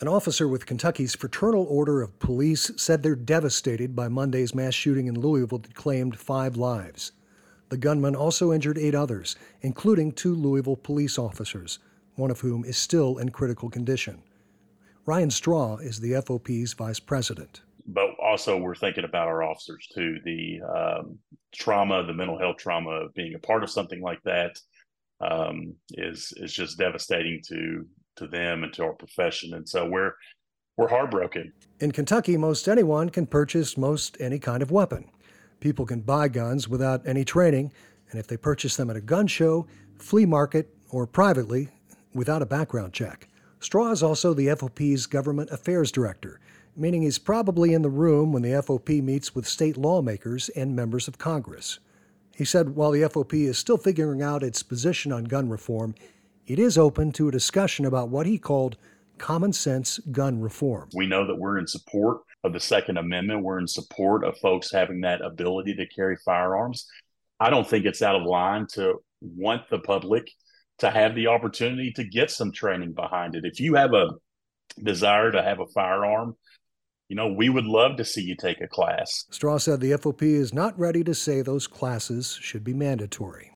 An officer with Kentucky's Fraternal Order of Police said they're devastated by Monday's mass shooting in Louisville that claimed 5 lives. The gunman also injured 8 others, including 2 Louisville police officers, one of whom is still in critical condition. Ryan Straw is the FOP's vice president. But also we're thinking about our officers too. The trauma, the mental health trauma of being a part of something like that is just devastating to them and to our profession. And so we're heartbroken. In Kentucky, most anyone can purchase most any kind of weapon. People can buy guns without any training, and if they purchase them at a gun show, flea market, or privately, without a background check. Straw is also the FOP's government affairs director, meaning he's probably in the room when the FOP meets with state lawmakers and members of Congress. He said while the FOP is still figuring out its position on gun reform, it is open to a discussion about what he called common sense gun reform. We know that we're in support of the Second Amendment. We're in support of folks having that ability to carry firearms. I don't think it's out of line to want the public to have the opportunity to get some training behind it. If you have a desire to have a firearm, we would love to see you take a class. Straw said the FOP is not ready to say those classes should be mandatory.